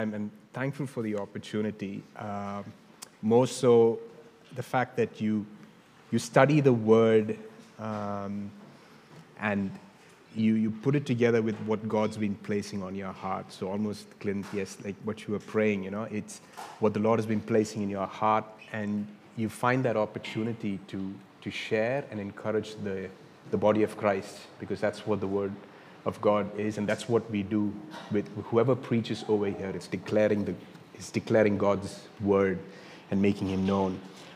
I'm thankful for the opportunity. More so, the fact that you study the Word and you put it together with what God's been placing on your heart. So almost, Clint, yes, like what you were praying, it's what the Lord has been placing in your heart, and you find that opportunity to share and encourage the body of Christ, because that's what the Word of God is, and that's what we do with whoever preaches over here. It's declaring God's Word and making Him known.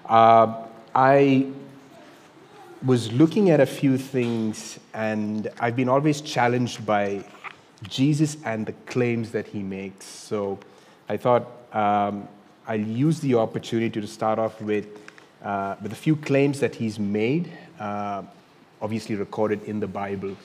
I was looking at a few things, and I've been always challenged by Jesus and the claims that He makes. So I thought I'll use the opportunity to start off with a few claims that He's made, obviously recorded in the Bible.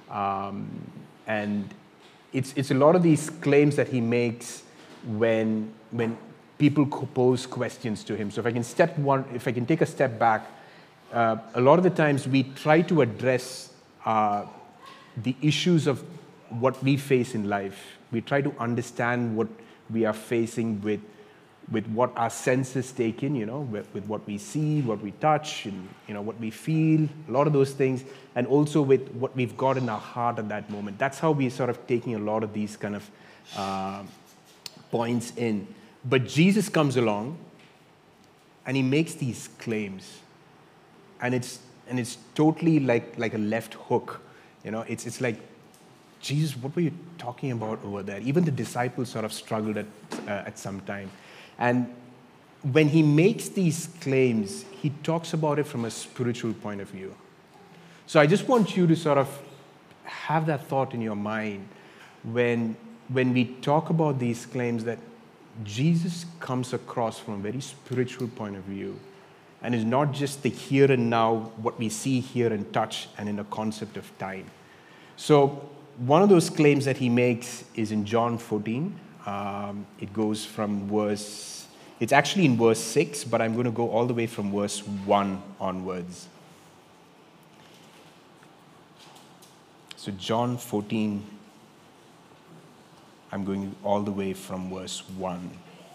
And it's a lot of these claims that He makes when people pose questions to Him. So if I can take a step back, a lot of the times we try to address the issues of what we face in life. We try to understand what we are facing with what our senses take in, with what we see, what we touch, and what we feel, a lot of those things, and also with what we've got in our heart at that moment. That's how we're sort of taking a lot of these kind of points in. But Jesus comes along, and He makes these claims, and it's totally like a left hook. It's like, Jesus, what were you talking about over there? Even the disciples sort of struggled at some time. And when He makes these claims, He talks about it from a spiritual point of view. So I just want you to sort of have that thought in your mind when we talk about these claims, that Jesus comes across from a very spiritual point of view, and is not just the here and now, what we see, hear, and touch, and in a concept of time. So one of those claims that He makes is in John 14. It goes from it's actually in verse 6, but I'm going to go all the way from verse 1 onwards. So John 14, I'm going all the way from verse 1.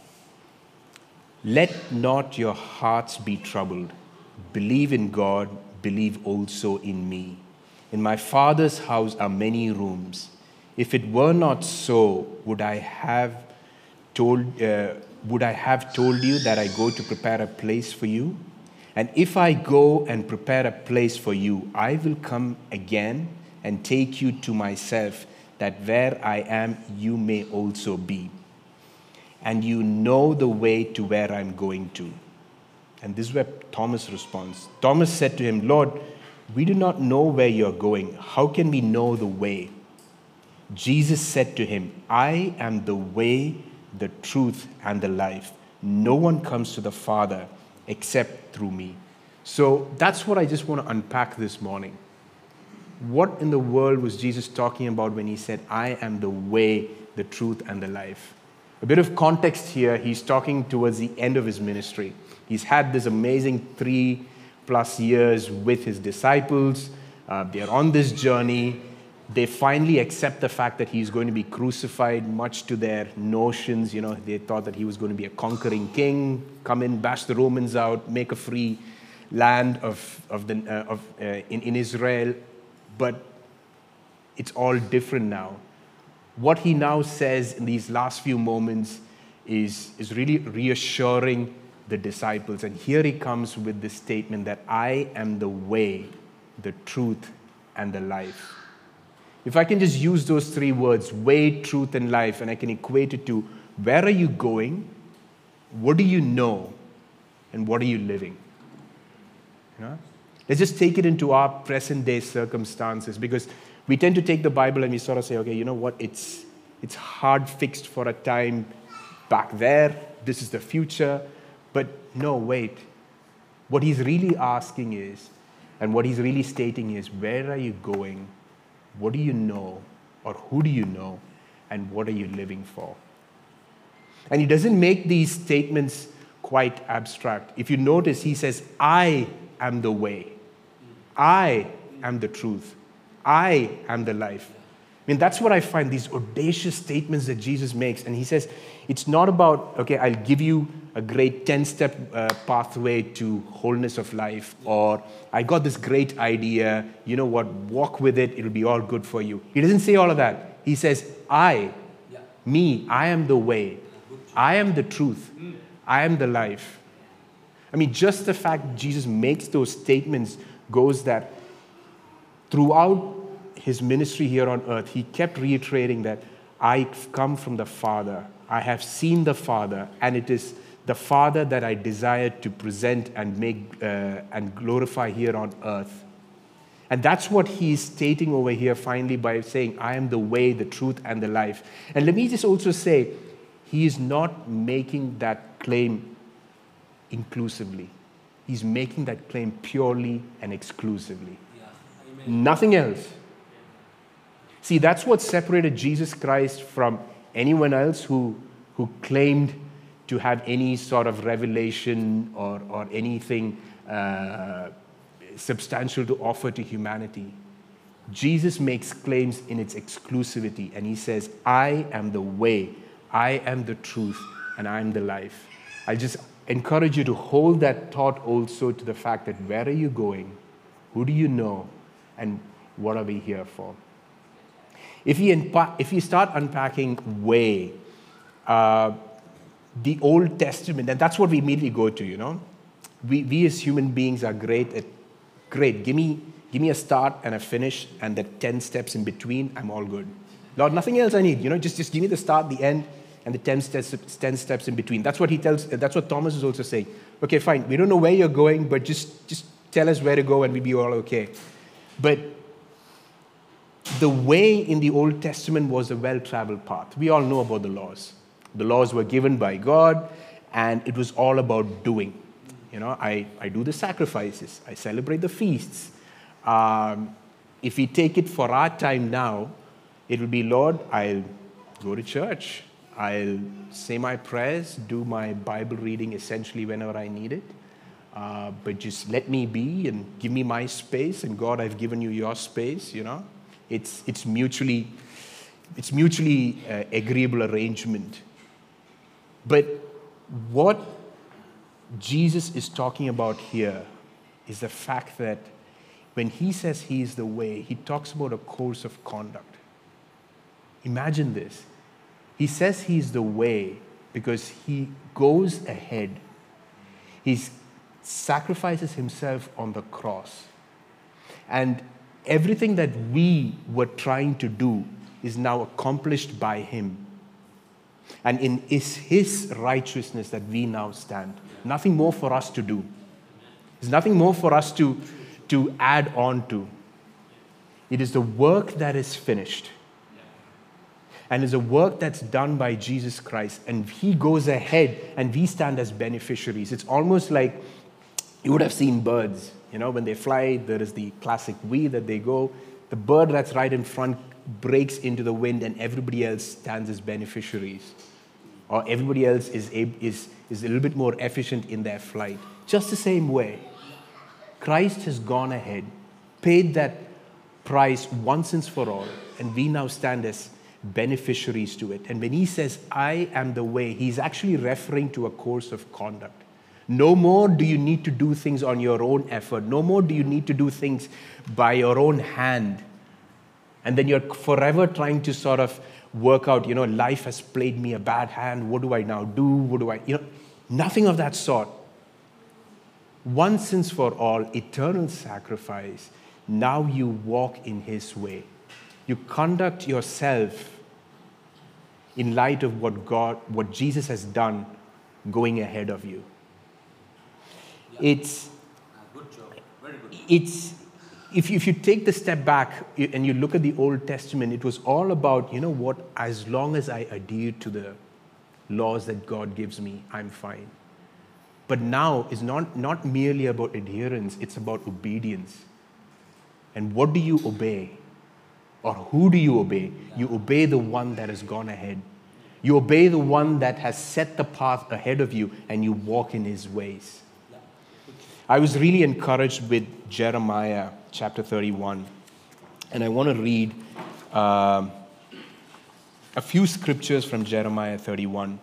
Let not your hearts be troubled. Believe in God, believe also in me. In my Father's house are many rooms. If it were not so, would I have told you that I go to prepare a place for you? And if I go and prepare a place for you, I will come again and take you to myself, that where I am, you may also be. And you know the way to where I'm going to. And this is where Thomas responds. Thomas said to Him, Lord, we do not know where you're going. How can we know the way? Jesus said to him, I am the way, the truth, and the life. No one comes to the Father except through me. So that's what I just want to unpack this morning. What in the world was Jesus talking about when He said, I am the way, the truth, and the life? A bit of context here, He's talking towards the end of His ministry. He's had this amazing 3+ years with His disciples. They're on this journey. They finally accept the fact that He's going to be crucified, much to their notions. They thought that He was going to be a conquering king, come in, bash the Romans out, make a free land in Israel. But it's all different now. What He now says in these last few moments is really reassuring the disciples. And here He comes with this statement that I am the way, the truth, and the life. If I can just use those 3 words, way, truth, and life, and I can equate it to where are you going, what do you know, and what are you living? Let's just take it into our present day circumstances, because we tend to take the Bible and we sort of say, okay, you know what, it's hard fixed for a time back there, this is the future. But no, wait. What He's really asking is, and what He's really stating is, where are you going? What do you know? Or who do you know? And what are you living for? And He doesn't make these statements quite abstract. If you notice, He says, I am the way. I am the truth. I am the life. mean, that's what I find, these audacious statements that Jesus makes. And he says, it's not about, okay, I'll give you a great 10-step pathway to wholeness of life, or I got this great idea, you know what, walk with it, it'll be all good for you. He doesn't say all of that. He says, I am the way, I am the truth, I am the life. I mean, just the fact Jesus makes those statements goes that throughout his ministry here on earth, he kept reiterating that I've come from the Father. I have seen the Father, and it is the Father that I desire to present and make and glorify here on earth. And that's what he's stating over here finally by saying, I am the way, the truth, and the life. And let me just also say, he is not making that claim inclusively. He's making that claim purely and exclusively. Nothing else. See, that's what separated Jesus Christ from anyone else who claimed to have any sort of revelation or anything substantial to offer to humanity. Jesus makes claims in its exclusivity, and he says, I am the way, I am the truth, and I am the life. I just encourage you to hold that thought also to the fact that where are you going? Who do you know? And what are we here for? If you start unpacking way, the Old Testament, and that's what we immediately go to, you know. We as human beings are great at, give me a start and a finish and the 10 steps in between, I'm all good. Lord, nothing else I need, you know, just give me the start, the end, and the 10 steps in between. That's what Thomas is also saying. Okay, fine, we don't know where you're going, but just tell us where to go and we'll be all okay. But the way in the Old Testament was a well-traveled path. We all know about the laws. The laws were given by God, and it was all about doing. You know, I do the sacrifices. I celebrate the feasts. If we take it for our time now, it will be, Lord, I'll go to church. I'll say my prayers, do my Bible reading essentially whenever I need it. But just let me be and give me my space. And God, I've given you your space, you know. It's mutually agreeable arrangement. But what Jesus is talking about here is the fact that when he says he is the way, he talks about a course of conduct. Imagine this. He says he is the way because he goes ahead. He sacrifices himself on the cross. And everything that we were trying to do is now accomplished by him. And in his righteousness that we now stand. Nothing more for us to do. There's nothing more for us to add on to. It is the work that is finished. And it's a work that's done by Jesus Christ. And he goes ahead and we stand as beneficiaries. It's almost like you would have seen birds. You know, when they fly, there is the classic way that they go. The bird that's right in front breaks into the wind and everybody else stands as beneficiaries. Or everybody else is a little bit more efficient in their flight. Just the same way, Christ has gone ahead, paid that price once and for all, and we now stand as beneficiaries to it. And when he says, I am the way, he's actually referring to a course of conduct. No more do you need to do things on your own effort. No more do you need to do things by your own hand. And then you're forever trying to sort of work out, you know, life has played me a bad hand. What do I now do? Nothing of that sort. Once and for all, eternal sacrifice. Now you walk in his way. You conduct yourself in light of what Jesus has done going ahead of you. It's good job. Very good. If you take the step back and you look at the Old Testament, it was all about, you know what, as long as I adhere to the laws that God gives me, I'm fine. But now it's not merely about adherence, it's about obedience. And what do you obey? Or who do you obey? You obey the one that has gone ahead. You obey the one that has set the path ahead of you, and you walk in his ways. I was really encouraged with Jeremiah chapter 31. And I want to read a few scriptures from Jeremiah 31.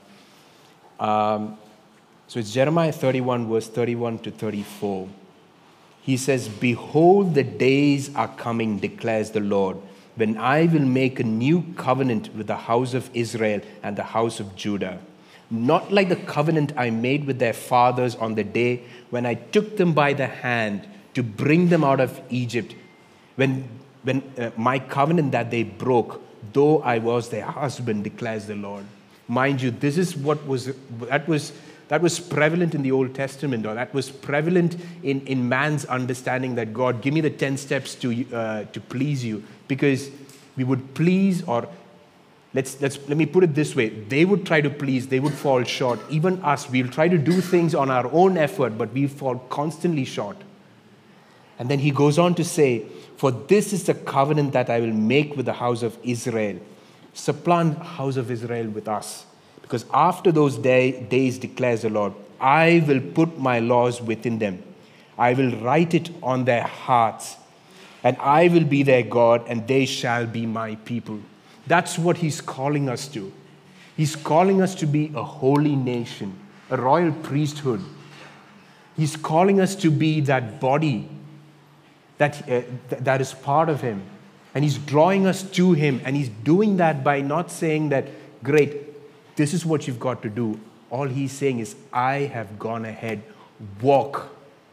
So it's Jeremiah 31, verse 31 to 34. He says, "Behold, the days are coming, declares the Lord, when I will make a new covenant with the house of Israel and the house of Judah. Not like the covenant I made with their fathers on the day when I took them by the hand to bring them out of Egypt, when my covenant that they broke, though I was their husband, declares the Lord." Mind you, this is that was prevalent in the Old Testament, or that was prevalent in man's understanding that God, give me the 10 steps to please you, because we would please, or let me put it this way, they would try to please, they would fall short. Even us, we'll try to do things on our own effort, but we fall constantly short. And then he goes on to say, "For this is the covenant that I will make with the house of Israel." Supplant house of Israel with us. "Because after those days, declares the Lord, I will put my laws within them. I will write it on their hearts, and I will be their God, and they shall be my people." That's what he's calling us to. He's calling us to be a holy nation, a royal priesthood. He's calling us to be that body that is part of him. And he's drawing us to him, and he's doing that by not saying that, "Great, this is what you've got to do." All he's saying is, "I have gone ahead. Walk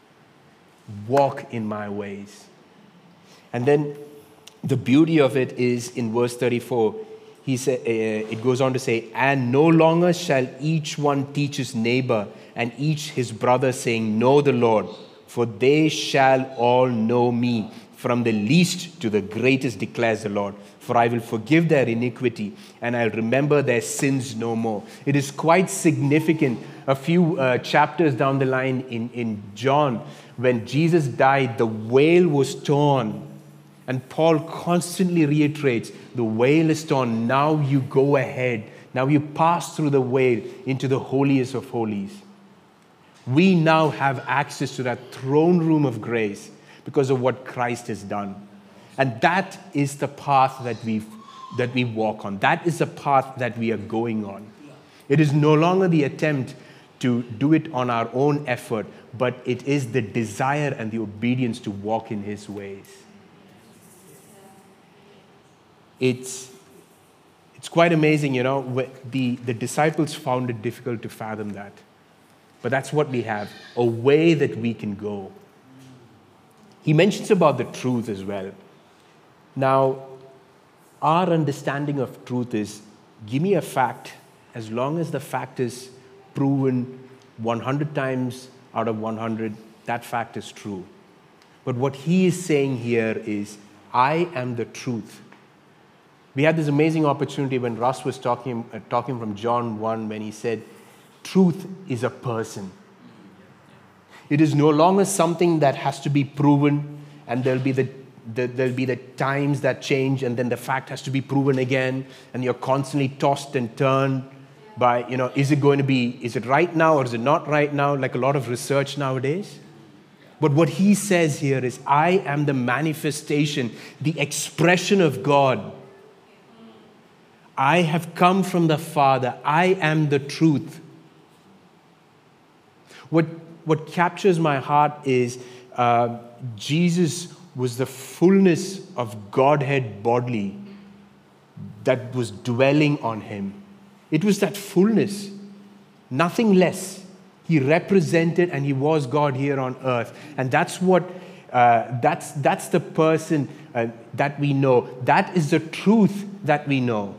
in my ways." And then the beauty of it is in verse 34, it goes on to say, "And no longer shall each one teach his neighbor and each his brother, saying, 'Know the Lord,' for they shall all know me, from the least to the greatest, declares the Lord. For I will forgive their iniquity, and I'll remember their sins no more." It is quite significant. A few chapters down the line in John, when Jesus died, the veil was torn. And Paul constantly reiterates, the veil is torn. Now you go ahead. Now you pass through the veil into the holiest of holies. We now have access to that throne room of grace because of what Christ has done. And that is the path that we walk on. That is the path that we are going on. It is no longer the attempt to do it on our own effort, but it is the desire and the obedience to walk in his ways. It's quite amazing, the disciples found it difficult to fathom that. But that's what we have, a way that we can go. He mentions about the truth as well. Now, our understanding of truth is, give me a fact, as long as the fact is proven 100 times out of 100, that fact is true. But what he is saying here is, I am the truth. We had this amazing opportunity when Russ was talking from John 1, when he said, truth is a person. It is no longer something that has to be proven, and there'll be the times that change, and then the fact has to be proven again, and you're constantly tossed and turned by, is it right now or is it not right now, like a lot of research nowadays. But what he says here is, I am the manifestation, the expression of God. I have come from the Father. I am the truth. What captures my heart is Jesus was the fullness of Godhead bodily that was dwelling on him. It was that fullness, nothing less. He represented and he was God here on earth. And that's what, that's the person that we know. That is the truth that we know.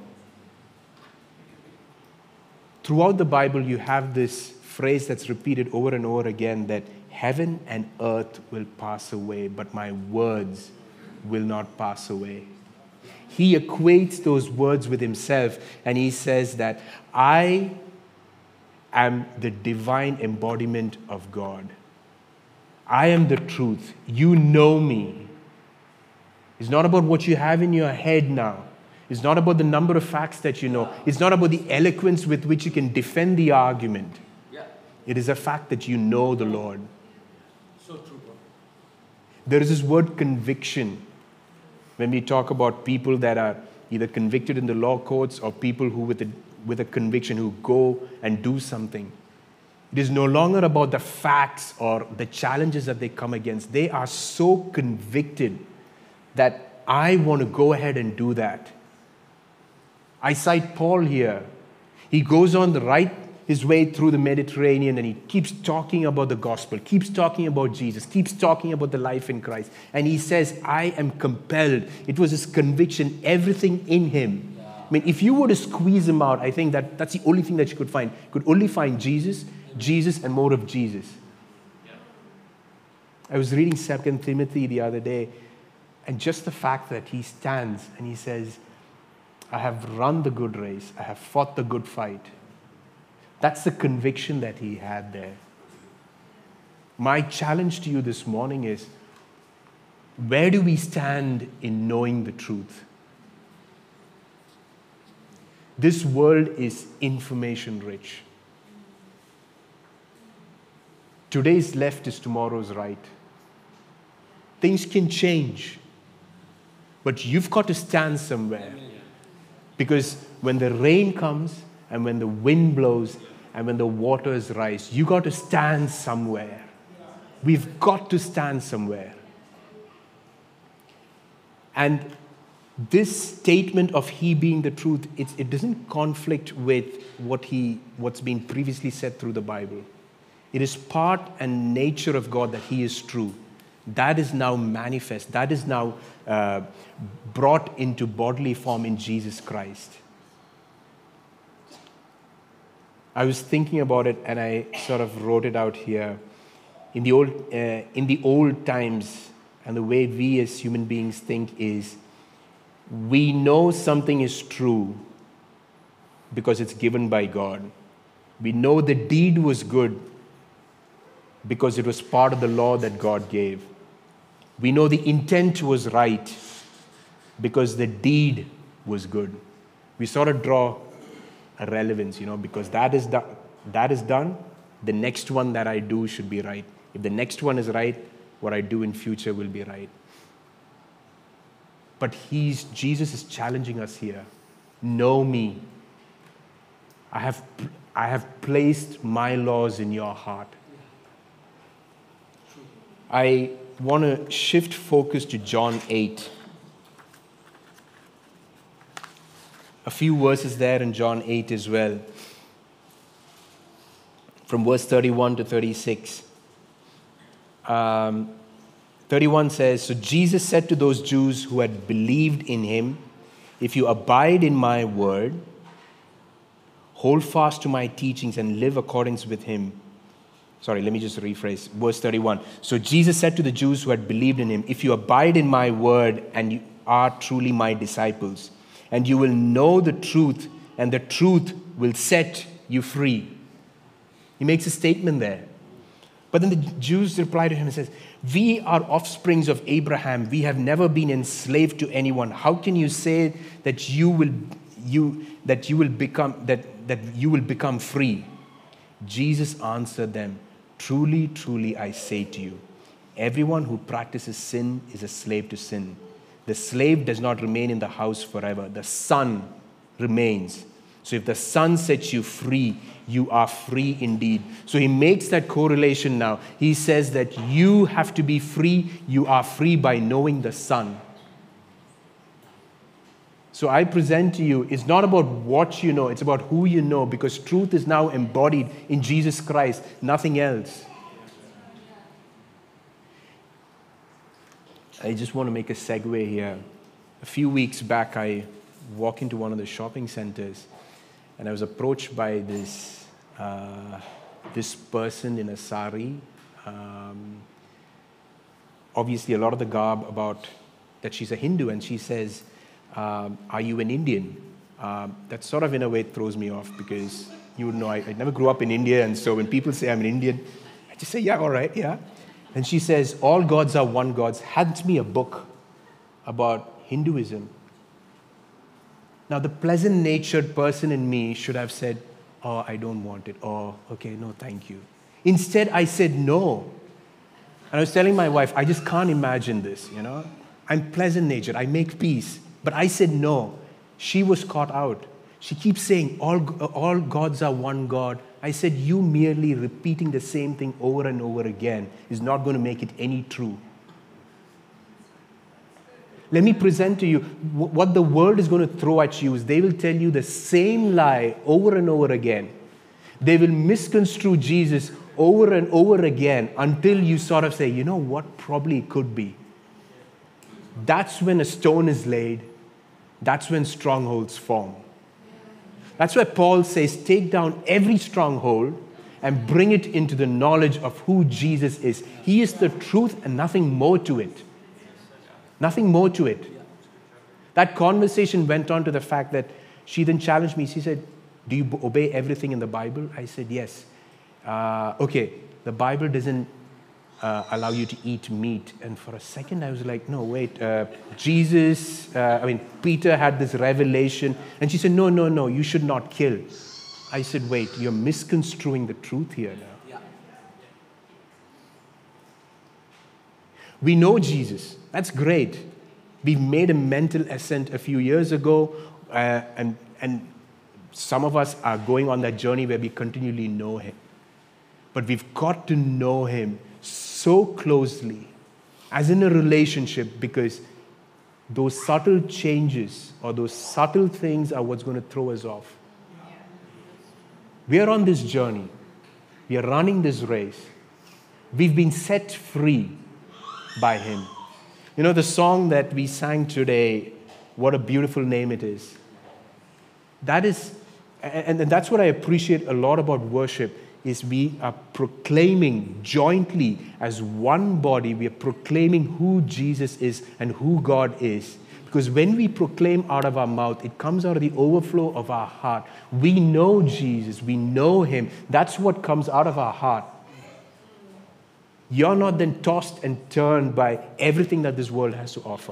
Throughout the Bible, you have this phrase that's repeated over and over again, that heaven and earth will pass away, but my words will not pass away. He equates those words with himself, and he says that I am the divine embodiment of God. I am the truth. You know me. It's not about what you have in your head now. It's not about the number of facts that you know. It's not about the eloquence with which you can defend the argument. It is a fact that you know the Lord. So true, bro. There is this word conviction when we talk about people that are, either convicted in the law courts or people who with a conviction who go and do something. It is no longer about the facts or the challenges that they come against. They are so convicted that I want to go ahead and do that. I cite Paul here. He goes on his way through the Mediterranean and he keeps talking about the gospel, keeps talking about Jesus, keeps talking about the life in Christ. And he says, I am compelled. It was his conviction, everything in him. I mean, if you were to squeeze him out, I think that's the only thing that you could find. You could only find Jesus, and more of Jesus. I was reading 2 Timothy the other day, and just the fact that he stands and he says, I have run the good race, I have fought the good fight. That's the conviction that he had there. My challenge to you this morning is, where do we stand in knowing the truth? This world is information rich. Today's left is tomorrow's right. Things can change, but you've got to stand somewhere. Because when the rain comes and when the wind blows and when the waters rise, you got to stand somewhere. We've got to stand somewhere. And this statement of he being the truth, it doesn't conflict with what's been previously said through the Bible. It is part and nature of God that he is true. That is now manifest. That is now brought into bodily form in Jesus Christ. I was thinking about it and I sort of wrote it out here. In the old times, and the way we as human beings think is, we know something is true because it's given by God. We know the deed was good because it was part of the law that God gave. We know the intent was right because the deed was good. We sort of draw a relevance, because that is done, the next one that I do should be right. If the next one is right, what I do in future will be right. But Jesus is challenging us here. Know me. I have placed my laws in your heart. I want to shift focus to John 8. A few verses there in John 8 as well. From verse 31 to 36. 31 says, so Jesus said to those Jews who had believed in him, if you abide in my word, hold fast to my teachings and live according with him. Sorry, let me just rephrase. Verse 31. So Jesus said to the Jews who had believed in him, if you abide in my word and you are truly my disciples, and you will know the truth, and the truth will set you free. He makes a statement there. But then the Jews reply to him and says, we are offsprings of Abraham. We have never been enslaved to anyone. How can you say that you will become free? Jesus answered them, truly, truly, I say to you, everyone who practices sin is a slave to sin. The slave does not remain in the house forever. The Son remains. So if the Son sets you free, you are free indeed. So he makes that correlation now. He says that you have to be free. You are free by knowing the Son. So I present to you, it's not about what you know, it's about who you know, because truth is now embodied in Jesus Christ, nothing else. I just want to make a segue here. A few weeks back, I walked into one of the shopping centers, and I was approached by this person in a sari. Obviously, a lot of the garb about that she's a Hindu, and she says, are you an Indian? That sort of in a way throws me off, because you would know I never grew up in India, and so when people say I'm an Indian, I just say, yeah, all right, yeah. And she says, all gods are one God. Hands me a book about Hinduism. Now, the pleasant-natured person in me should have said, oh, I don't want it. Oh, okay, no, thank you. Instead, I said no. And I was telling my wife, I just can't imagine this, I'm pleasant-natured. I make peace. But I said no. She was caught out. She keeps saying, all gods are one God. I said, you merely repeating the same thing over and over again is not going to make it any true. Let me present to you what the world is going to throw at you is they will tell you the same lie over and over again. They will misconstrue Jesus over and over again until you sort of say, you know what, probably it could be. That's when a stone is laid. That's when strongholds form. That's why Paul says, take down every stronghold and bring it into the knowledge of who Jesus is. He is the truth and nothing more to it. Nothing more to it. That conversation went on to the fact that she then challenged me. She said, do you obey everything in the Bible? I said, yes. Okay, the Bible doesn't allow you to eat meat. And for a second, I was like, no, wait. Peter had this revelation. And she said, no, you should not kill. I said, wait, you're misconstruing the truth here now. Yeah. We know Jesus. That's great. We made a mental ascent a few years ago, and some of us are going on that journey where we continually know Him. But we've got to know Him so closely, as in a relationship, because those subtle changes or those subtle things are what's going to throw us off. We are on this journey. We are running this race. We've been set free by Him. You know, the song that we sang today, what a beautiful name it is. That is, and that's what I appreciate a lot about worship, is we are proclaiming jointly as one body, we are proclaiming who Jesus is and who God is. Because when we proclaim out of our mouth, it comes out of the overflow of our heart. We know Jesus, we know Him. That's what comes out of our heart. You're not then tossed and turned by everything that this world has to offer.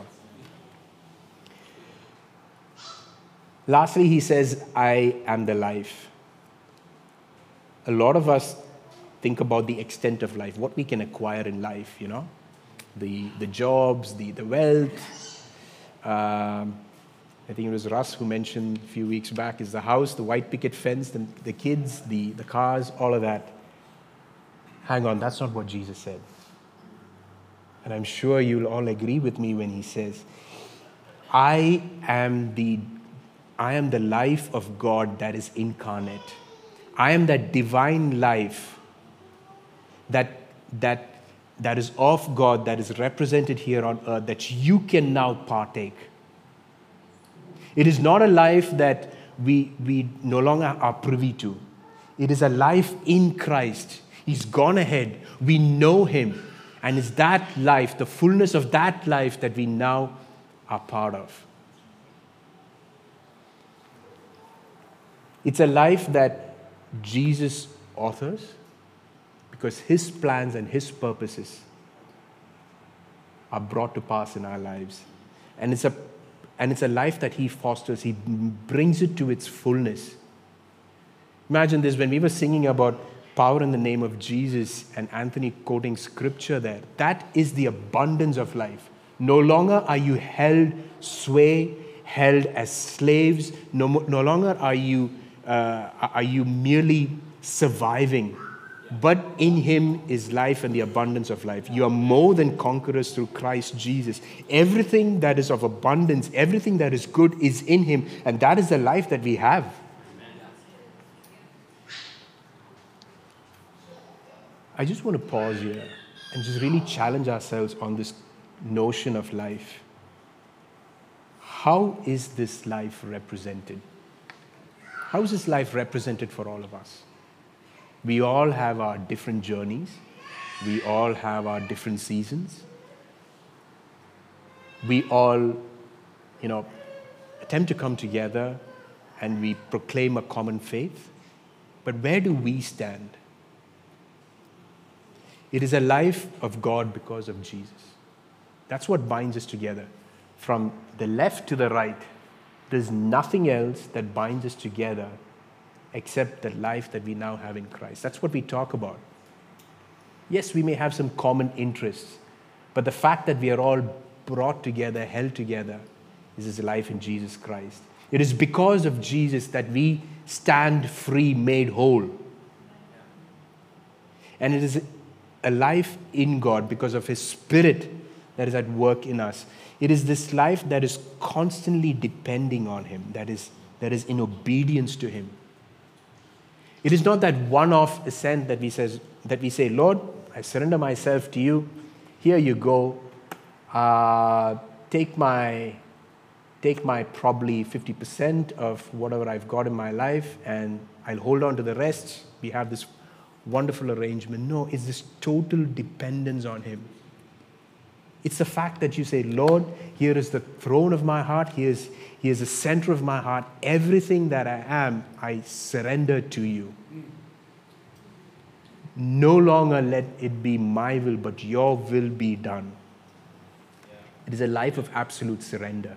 Lastly, he says, I am the life. A lot of us think about the extent of life, what we can acquire in life, you know, the jobs, the wealth. I think it was Russ who mentioned a few weeks back, is the house, the white picket fence, the kids, the cars, all of that. Hang on, that's not what Jesus said. And I'm sure you'll all agree with me when He says, I am the life of God that is incarnate. I am that divine life that is of God, that is represented here on earth, that you can now partake. It is not a life that we no longer are privy to. It is a life in Christ. He's gone ahead. We know Him. And it's that life, the fullness of that life, that we now are part of. It's a life that Jesus authors because His plans and His purposes are brought to pass in our lives. And it's a life that He fosters. He brings it to its fullness. Imagine this, when we were singing about power in the name of Jesus and Anthony quoting scripture there, that is the abundance of life. No longer are you held as slaves. No longer are you merely surviving. But in Him is life and the abundance of life. You are more than conquerors through Christ Jesus. Everything that is of abundance, everything that is good is in Him. And that is the life that we have. I just want to pause here and just really challenge ourselves on this notion of life. How is this life represented? How is this life represented for all of us? We all have our different journeys. We all have our different seasons. We all, attempt to come together and we proclaim a common faith. But where do we stand? It is a life of God because of Jesus. That's what binds us together. From the left to the right, there's nothing else that binds us together except the life that we now have in Christ. That's what we talk about. Yes, we may have some common interests, but the fact that we are all brought together, held together, is His life in Jesus Christ. It is because of Jesus that we stand free, made whole. And it is a life in God because of His Spirit that is at work in us. It is this life that is constantly depending on Him, that is in obedience to Him. It is not that one-off assent that we say, Lord, I surrender myself to you. Here you go. Take my probably 50% of whatever I've got in my life, and I'll hold on to the rest. We have this wonderful arrangement. No, it's this total dependence on Him. It's the fact that you say, Lord, here is the throne of my heart. Here's the center of my heart. Everything that I am, I surrender to you. No longer let it be my will, but your will be done. It is a life of absolute surrender.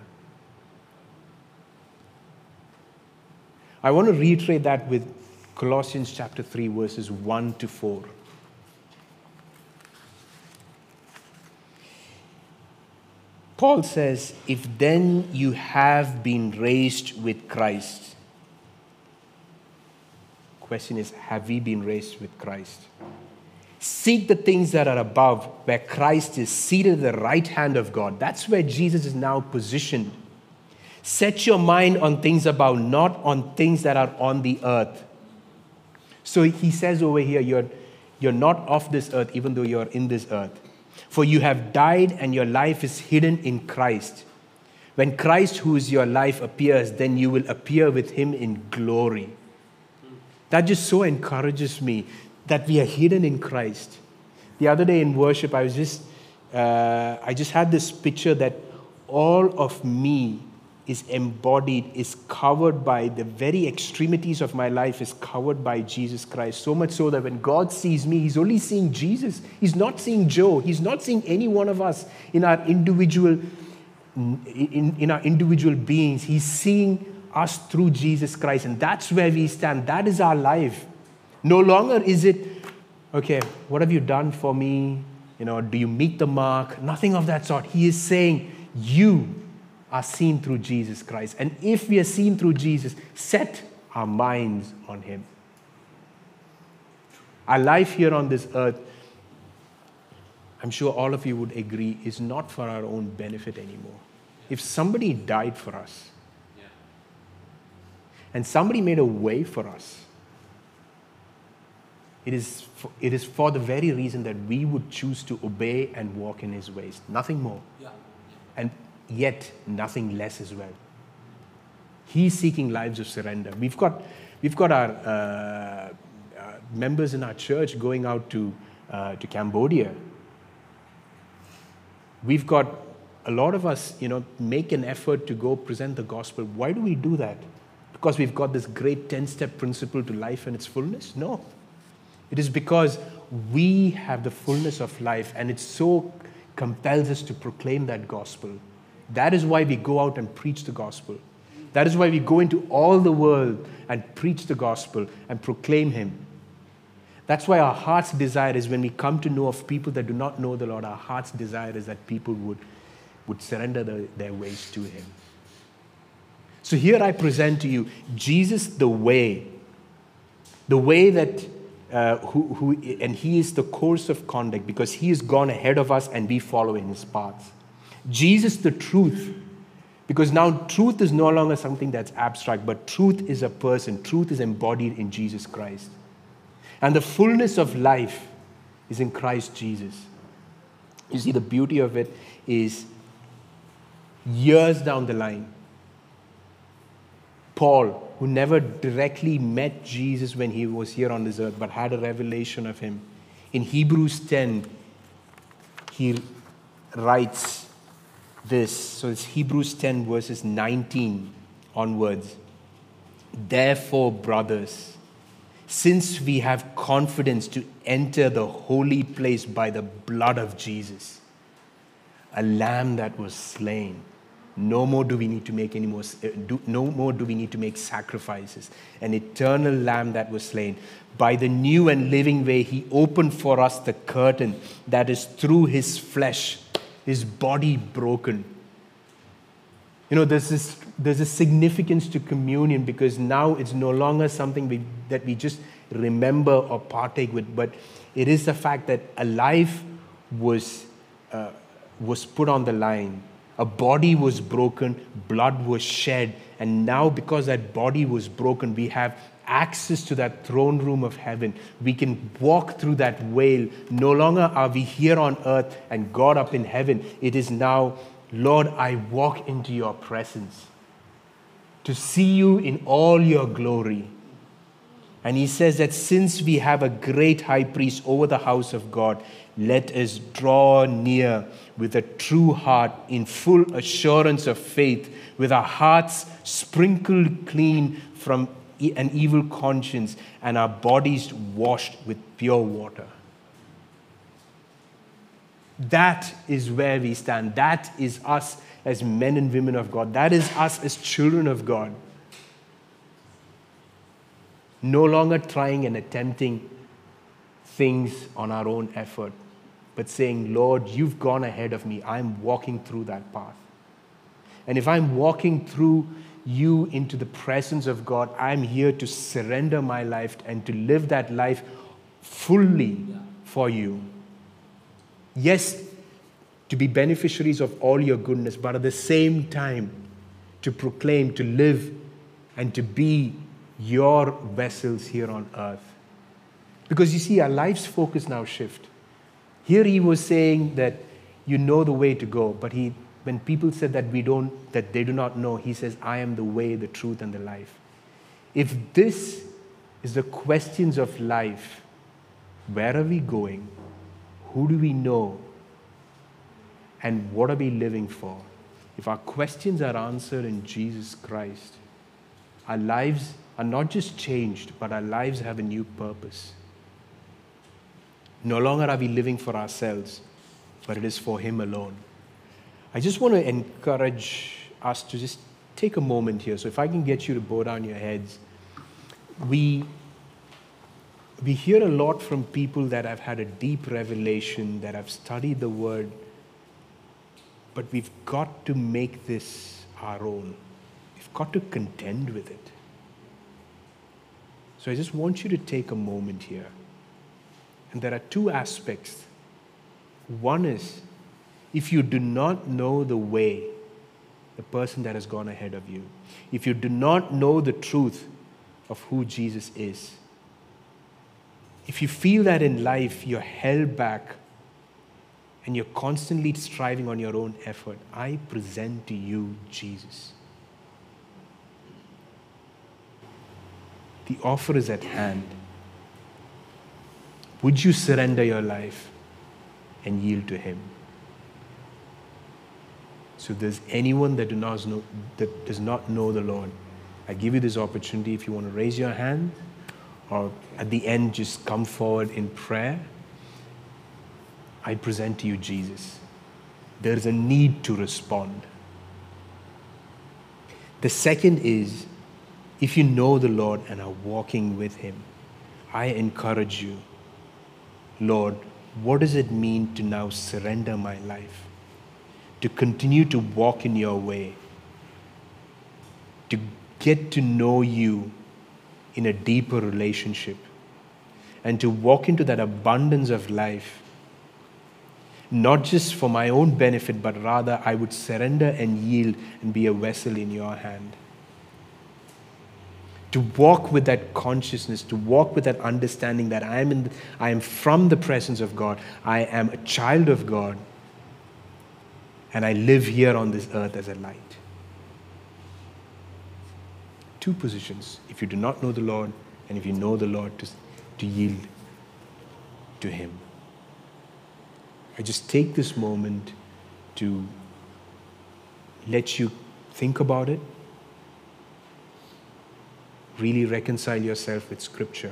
I want to reiterate that with Colossians chapter 3, verses 1 to 4. Paul says, if then you have been raised with Christ. Question is, have we been raised with Christ? Seek the things that are above, where Christ is seated at the right hand of God. That's where Jesus is now positioned. Set your mind on things above, not on things that are on the earth. So he says over here, you're not of this earth, even though you're in this earth. For you have died, and your life is hidden in Christ. When Christ, who is your life, appears, then you will appear with Him in glory. That just so encourages me that we are hidden in Christ. The other day in worship, I just had this picture that all of me is embodied, is covered by the very extremities of my life, is covered by Jesus Christ. So much so that when God sees me, He's only seeing Jesus. He's not seeing Joe. He's not seeing any one of us in our individual beings. He's seeing us through Jesus Christ. And that's where we stand. That is our life. No longer is it, okay, what have you done for me? Do you meet the mark? Nothing of that sort. He is saying, you are seen through Jesus Christ. And if we are seen through Jesus, set our minds on Him. Our life here on this earth, I'm sure all of you would agree, is not for our own benefit anymore. If somebody died for us, and somebody made a way for us, it is for the very reason that we would choose to obey and walk in His ways. Nothing more. And yet nothing less as well. He's seeking lives of surrender. We've got our members in our church going out to Cambodia. We've got a lot of us, make an effort to go present the gospel. Why do we do that? Because we've got this great 10-step principle to life and its fullness? No. It is because we have the fullness of life, and it so compels us to proclaim that gospel. That is why we go out and preach the gospel. That is why we go into all the world and preach the gospel and proclaim Him. That's why our heart's desire is, when we come to know of people that do not know the Lord, our heart's desire is that people would surrender their ways to Him. So here I present to you Jesus, the way that and He is the course of conduct, because He has gone ahead of us and we follow in His paths. Jesus, the truth, because now truth is no longer something that's abstract, but truth is a person. Truth is embodied in Jesus Christ. And the fullness of life is in Christ Jesus. You see, the beauty of it is, years down the line, Paul, who never directly met Jesus when He was here on this earth, but had a revelation of Him, in Hebrews 10, he writes this. So it's Hebrews 10, verses 19 onwards. Therefore, brothers, since we have confidence to enter the holy place by the blood of Jesus, a lamb that was slain, no more do we need to make sacrifices. An eternal lamb that was slain. By the new and living way, He opened for us the curtain, that is through His flesh, His body broken. There's a significance to communion because now it's no longer something that we just remember or partake with, but it is the fact that a life was put on the line. A body was broken, blood was shed, and now because that body was broken, we have access to that throne room of heaven. We can walk through that veil. No longer are we here on earth and God up in heaven. It is now, Lord, I walk into your presence to see you in all your glory. And he says that since we have a great high priest over the house of God, let us draw near with a true heart in full assurance of faith, with our hearts sprinkled clean from an evil conscience and our bodies washed with pure water. That is where we stand. That is us as men and women of God. That is us as children of God. No longer trying and attempting things on our own effort, but saying, Lord, you've gone ahead of me. I'm walking through that path. And if I'm walking through you into the presence of God, I'm here to surrender my life and to live that life fully for you. Yes, to be beneficiaries of all your goodness, but at the same time, to proclaim, to live, and to be your vessels here on earth. Because you see, our life's focus now shift. Here he was saying that you know the way to go, but when people said that they do not know, he says, I am the way, the truth, and the life. If this is the questions of life, where are we going? Who do we know? And what are we living for? If our questions are answered in Jesus Christ, our lives are not just changed, but our lives have a new purpose. No longer are we living for ourselves, but it is for Him alone. I just want to encourage us to just take a moment here. So if I can get you to bow down your heads. We hear a lot from people that have had a deep revelation, that have studied the Word, but we've got to make this our own. We've got to contend with it. So I just want you to take a moment here. And there are two aspects. One is, if you do not know the way, the person that has gone ahead of you, if you do not know the truth of who Jesus is, if you feel that in life you're held back and you're constantly striving on your own effort, I present to you Jesus. The offer is at hand. Would you surrender your life and yield to Him? So if there's anyone that does not know the Lord, I give you this opportunity. If you want to raise your hand, or at the end just come forward in prayer, I present to you Jesus. There's a need to respond. The second is, if you know the Lord and are walking with Him, I encourage you, Lord, what does it mean to now surrender my life? To continue to walk in your way, to get to know you in a deeper relationship, and to walk into that abundance of life, not just for my own benefit, but rather I would surrender and yield and be a vessel in your hand. To walk with that consciousness, to walk with that understanding that I am from the presence of God, I am a child of God, and I live here on this earth as a light. Two positions. If you do not know the Lord, and if you know the Lord, to yield to Him. I just take this moment to let you think about it, really reconcile yourself with Scripture.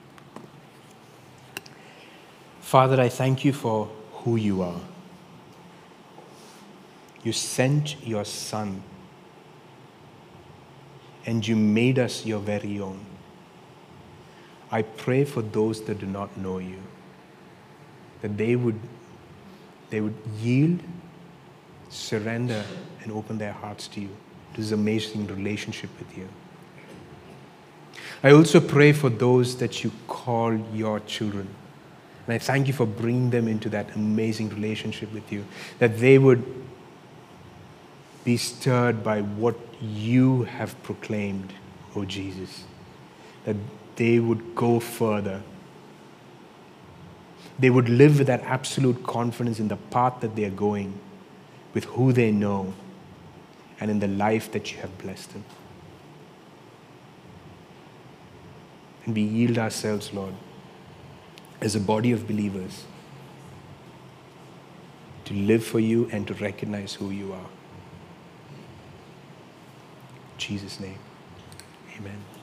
Father, I thank you for who you are. You sent your Son, and you made us your very own. I pray for those that do not know you, that they would yield, surrender, and open their hearts to you, to this amazing relationship with you. I also pray for those that you call your children. And I thank you for bringing them into that amazing relationship with you, that they would be stirred by what you have proclaimed, O Jesus, that they would go further. They would live with that absolute confidence in the path that they are going, with who they know, and in the life that you have blessed them. And we yield ourselves, Lord, as a body of believers, to live for you and to recognize who you are. In Jesus' name, amen.